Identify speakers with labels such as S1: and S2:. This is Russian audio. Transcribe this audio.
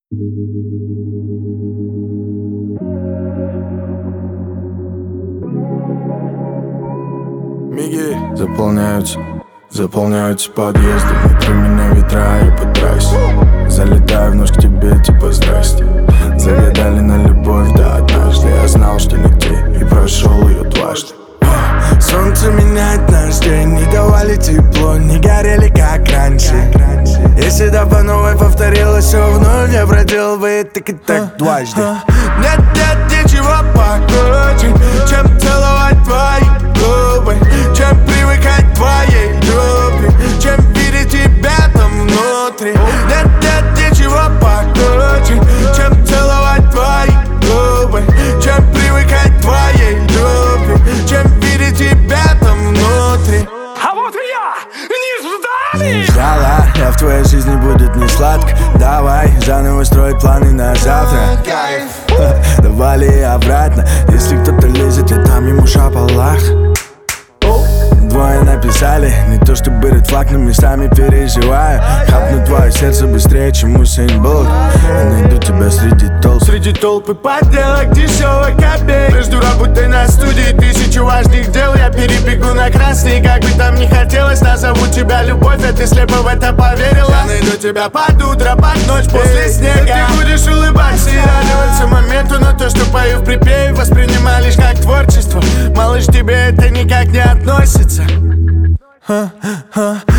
S1: Миги заполняются подъезды, внутри меня ветра и под трассе. Залетаю вновь к тебе, типа здрасте. Загадали на любовь, да однажды я знал, что нигде, и прошел ее дважды. Солнце меняет наш день, не давали тепло, не горели как раньше. Если да по новой повторилось все вновь, я проделываю так и так дважды. Нет, ничего покруче, чем целовать твои губы, чем привыкать к твоей любви, чем видеть тебя там внутри. Нет, ничего покруче, чем целовать твои губы, чем привыкать к твоей любви, чем видеть тебя там внутри.
S2: А вот и я! Не ждали!
S1: Не ждала, я в твоей жизни будет не сладко. Давай заново строить планы на завтра. Кайф. Давали обратно. Если кто-то лезет, я дам ему шапалах. Двое написали, не то чтобы ред флаг, но местами переживаю. Хапну твое сердце быстрее, чем Усейн Болт. Я найду тебя среди толпы подделок, дешевых копеек. Между работой на студии, тысячу важных дел. Я перебегу на красный, как бы там ни хотелось. Назову тебя любовь, а ты слепо в это поверила. Я найду тебя под утро, под ночь, после снега. Ты будешь улыбаться и радоваться моменту, но то, что пою в припеве, воспринимай лишь как творчество. Малыш, тебе это никак не относится.